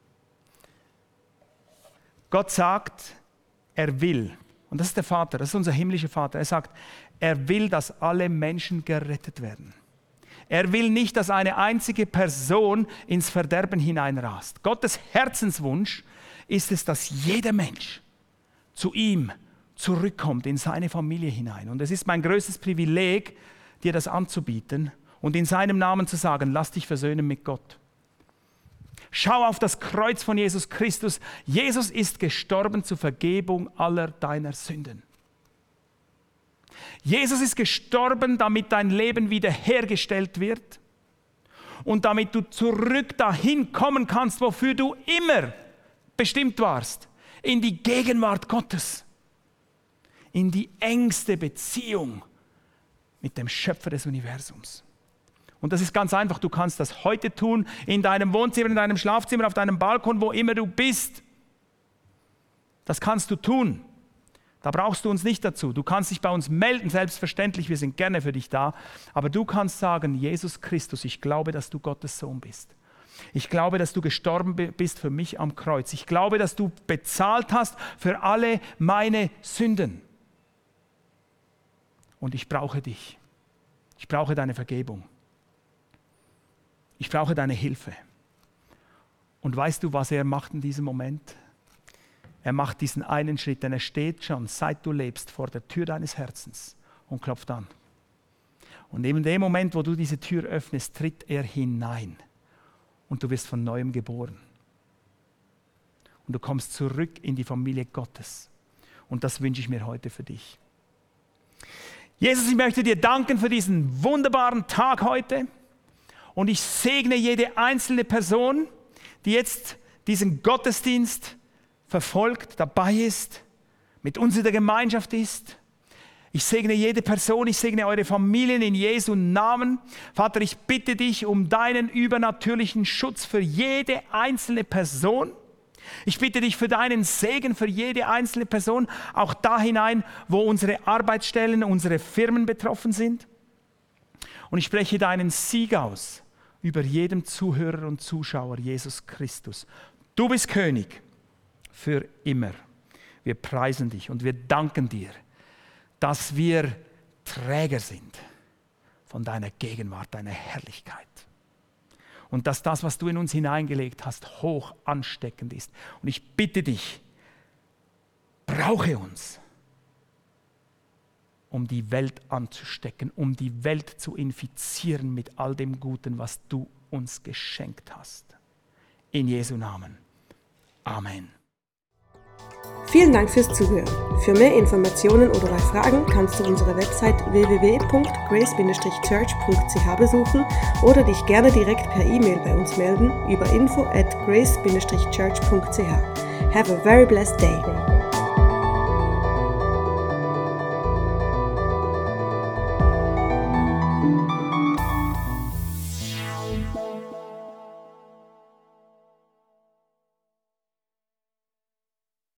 Gott sagt, er will, und das ist der Vater, das ist unser himmlischer Vater, er sagt, er will, dass alle Menschen gerettet werden. Er will nicht, dass eine einzige Person ins Verderben hineinrast. Gottes Herzenswunsch ist es, dass jeder Mensch zu ihm zurückkommt, in seine Familie hinein. Und es ist mein größtes Privileg, dir das anzubieten und in seinem Namen zu sagen, lass dich versöhnen mit Gott. Schau auf das Kreuz von Jesus Christus. Jesus ist gestorben zur Vergebung aller deiner Sünden. Jesus ist gestorben, damit dein Leben wiederhergestellt wird und damit du zurück dahin kommen kannst, wofür du immer bestimmt warst, in die Gegenwart Gottes, in die engste Beziehung mit dem Schöpfer des Universums. Und das ist ganz einfach, du kannst das heute tun, in deinem Wohnzimmer, in deinem Schlafzimmer, auf deinem Balkon, wo immer du bist. Das kannst du tun. Da brauchst du uns nicht dazu. Du kannst dich bei uns melden, selbstverständlich, wir sind gerne für dich da. Aber du kannst sagen, Jesus Christus, ich glaube, dass du Gottes Sohn bist. Ich glaube, dass du gestorben bist für mich am Kreuz. Ich glaube, dass du bezahlt hast für alle meine Sünden. Und ich brauche dich. Ich brauche deine Vergebung. Ich brauche deine Hilfe. Und weißt du, was er macht in diesem Moment? Er macht diesen einen Schritt, denn er steht schon, seit du lebst, vor der Tür deines Herzens und klopft an. Und in dem Moment, wo du diese Tür öffnest, tritt er hinein und du wirst von Neuem geboren. Und du kommst zurück in die Familie Gottes. Und das wünsche ich mir heute für dich. Jesus, ich möchte dir danken für diesen wunderbaren Tag heute. Und ich segne jede einzelne Person, die jetzt diesen Gottesdienst verfolgt, dabei ist, mit uns in der Gemeinschaft ist. Ich segne jede Person, ich segne eure Familien in Jesu Namen. Vater, ich bitte dich um deinen übernatürlichen Schutz für jede einzelne Person. Ich bitte dich für deinen Segen für jede einzelne Person, auch da hinein, wo unsere Arbeitsstellen, unsere Firmen betroffen sind. Und ich spreche deinen Sieg aus über jedem Zuhörer und Zuschauer, Jesus Christus. Du bist König für immer. Wir preisen dich und wir danken dir, dass wir Träger sind von deiner Gegenwart, deiner Herrlichkeit. Und dass das, was du in uns hineingelegt hast, hoch ansteckend ist. Und ich bitte dich, brauche uns, um die Welt anzustecken, um die Welt zu infizieren mit all dem Guten, was du uns geschenkt hast. In Jesu Namen. Amen. Vielen Dank fürs Zuhören. Für mehr Informationen oder bei Fragen kannst du unsere Website w w w punkt grace Bindestrich church punkt c h besuchen oder dich gerne direkt per E-Mail bei uns melden über info at grace Bindestrich church punkt c h. Have a very blessed day.